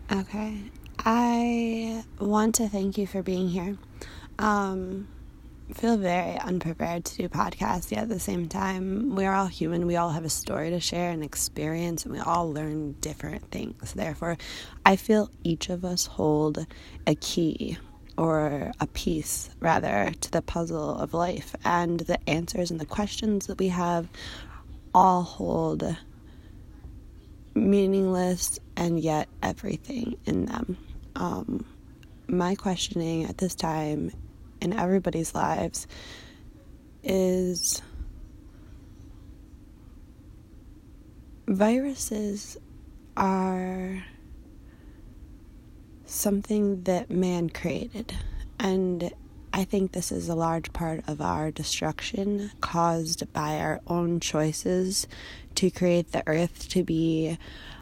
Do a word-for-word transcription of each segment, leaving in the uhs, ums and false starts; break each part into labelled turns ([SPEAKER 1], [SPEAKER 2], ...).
[SPEAKER 1] Okay. I want to thank you for being here. Um, feel very unprepared to do podcasts, yet at the same time, we are all human. We all have a story to share, an experience, and we all learn different things. Therefore, I feel each of us hold a key or a piece, rather, to the puzzle of life. And the answers and the questions that we have all hold meaningless and yet everything in them. Um, my questioning at this time in everybody's lives is viruses are something that man created, and I think this is a large part of our destruction caused by our own choices to create the earth to be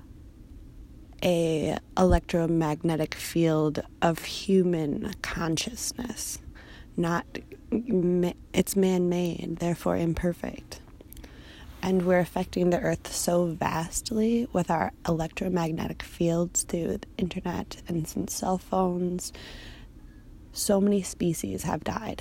[SPEAKER 1] a electromagnetic field of human consciousness. Not, it's man-made, therefore imperfect. And we're affecting the earth so vastly with our electromagnetic fields through the internet and since cell phones. So many species have died.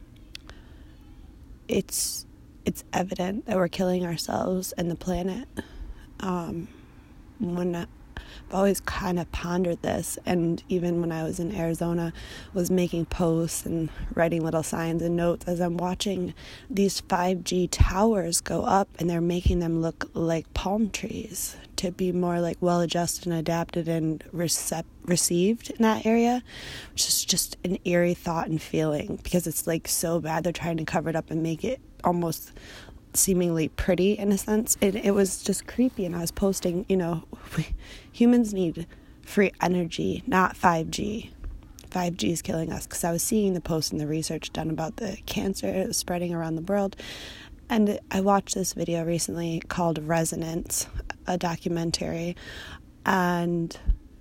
[SPEAKER 1] It's it's evident that we're killing ourselves and the planet. Um, when I, I've always kind of pondered this, and even when I was in Arizona, was making posts and writing little signs and notes as I'm watching these five G towers go up, and they're making them look like palm trees to be more like well-adjusted and adapted and recep- received in that area, which is just an eerie thought and feeling, because it's like so bad they're trying to cover it up and make it almost seemingly pretty in a sense. It, it was just creepy, and I was posting, you know, we, humans need free energy, not five G. five G is killing us, because I was seeing the posts and the research done about the cancer spreading around the world. And I watched this video recently called Resonance, a documentary, and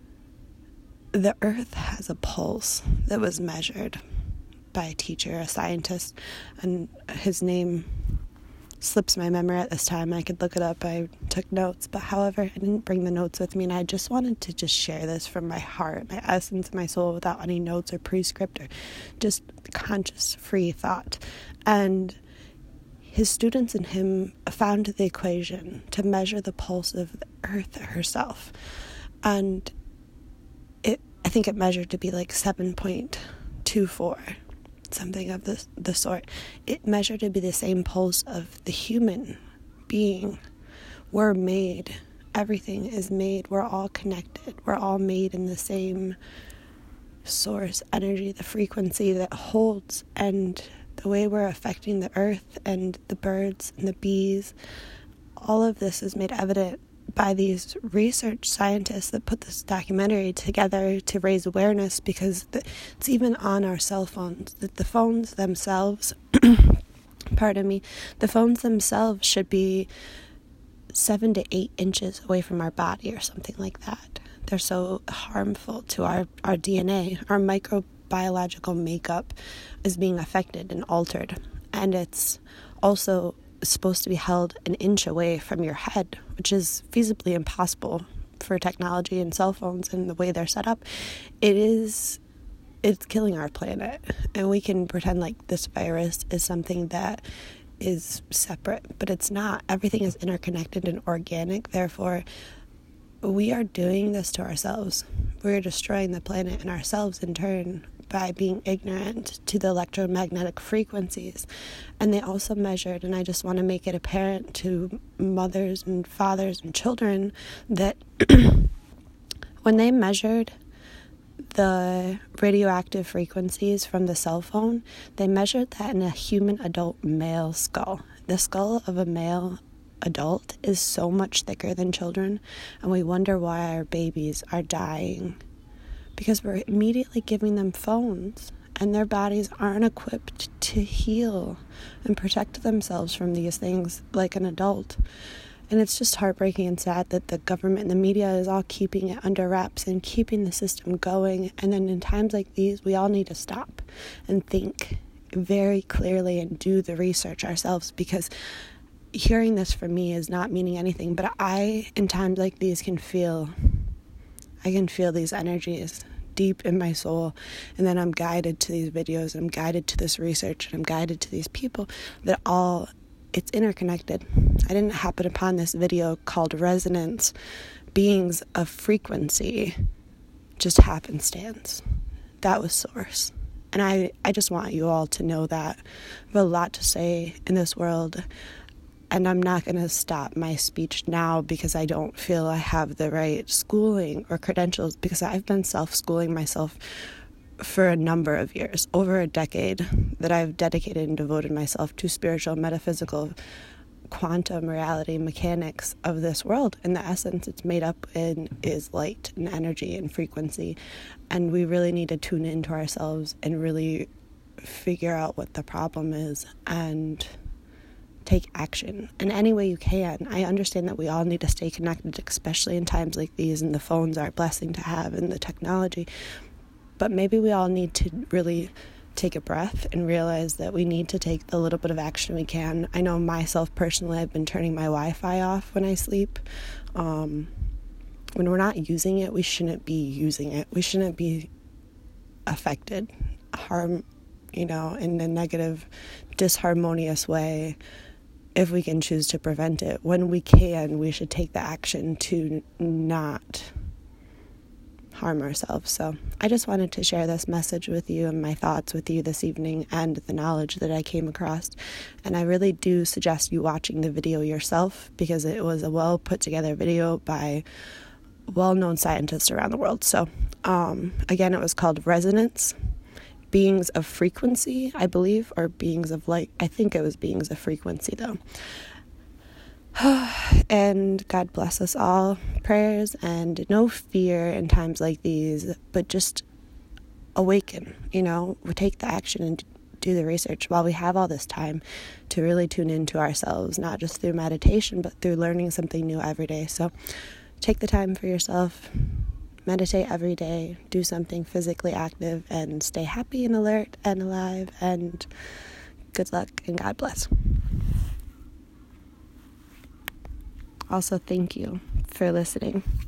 [SPEAKER 1] the earth has a pulse that was measured by a teacher, a scientist, and his name slips my memory at this time. I could look it up. I took notes, but however, I didn't bring the notes with me, and I just wanted to just share this from my heart, my essence, my soul, without any notes or prescript or just conscious, free thought. And his students and him found the equation to measure the pulse of the earth herself. And it, I think it measured to be like seven point two four, something of the, the sort. It measured to be the same pulse of the human being. We're made. Everything is made. We're all connected. We're all made in the same source, energy, the frequency that holds, and the way we're affecting the earth and the birds and the bees. All of this is made evident by these research scientists that put this documentary together to raise awareness, because the, it's even on our cell phones, that the phones themselves, pardon me, the phones themselves should be seven to eight inches away from our body or something like that. They're so harmful to our, our D N A. Our microbiological makeup is being affected and altered. And it's also supposed to be held an inch away from your head, which is feasibly impossible for technology and cell phones and the way they're set up. It is, it's killing our planet. And we can pretend like this virus is something that is separate, but it's not. Everything is interconnected and organic. Therefore, we are doing this to ourselves. We're destroying the planet and ourselves in turn by being ignorant to the electromagnetic frequencies. And they also measured, and I just want to make it apparent to mothers and fathers and children, that when they measured the radioactive frequencies from the cell phone, they measured that in a human adult male skull. The skull of a male adult is so much thicker than children, and we wonder why our babies are dying, because we're immediately giving them phones, and their bodies aren't equipped to heal and protect themselves from these things like an adult. And it's just heartbreaking and sad that the government and the media is all keeping it under wraps and keeping the system going. And then in times like these, we all need to stop and think very clearly and do the research ourselves, because hearing this from me is not meaning anything, but I, in times like these, can feel, I can feel these energies deep in my soul, and then I'm guided to these videos, and I'm guided to this research, and I'm guided to these people that all, it's interconnected. I didn't happen upon this video called Resonance, Beings of Frequency, just happenstance. That was source. And I, I just want you all to know that I have a lot to say in this world, and I'm not going to stop my speech now because I don't feel I have the right schooling or credentials, because I've been self-schooling myself for a number of years, over a decade, that I've dedicated and devoted myself to spiritual, metaphysical, quantum reality mechanics of this world. And the essence it's made up in is light and energy and frequency. And we really need to tune into ourselves and really figure out what the problem is and take action in any way you can. I understand that we all need to stay connected, especially in times like these, and the phones are a blessing to have, and the technology. But maybe we all need to really take a breath and realize that we need to take the little bit of action we can. I know myself personally, I've been turning my Wi-Fi off when I sleep. Um, when we're not using it, we shouldn't be using it. We shouldn't be affected, harm, you know, in a negative, disharmonious way. If we can choose to prevent it, when we can, we should take the action to not harm ourselves. So I just wanted to share this message with you and my thoughts with you this evening, and the knowledge that I came across. And I really do suggest you watching the video yourself, because it was a well put together video by well-known scientists around the world. So um, again, it was called Resonance, Beings of Frequency, I believe, or Beings of Light. I think it was Beings of Frequency, though. And God bless us all. Prayers and no fear in times like these, but just awaken, you know, we take the action and do the research while we have all this time to really tune into ourselves, not just through meditation, but through learning something new every day. So take the time for yourself. Meditate every day, do something physically active, and stay happy and alert and alive, and good luck and God bless. Also, thank you for listening.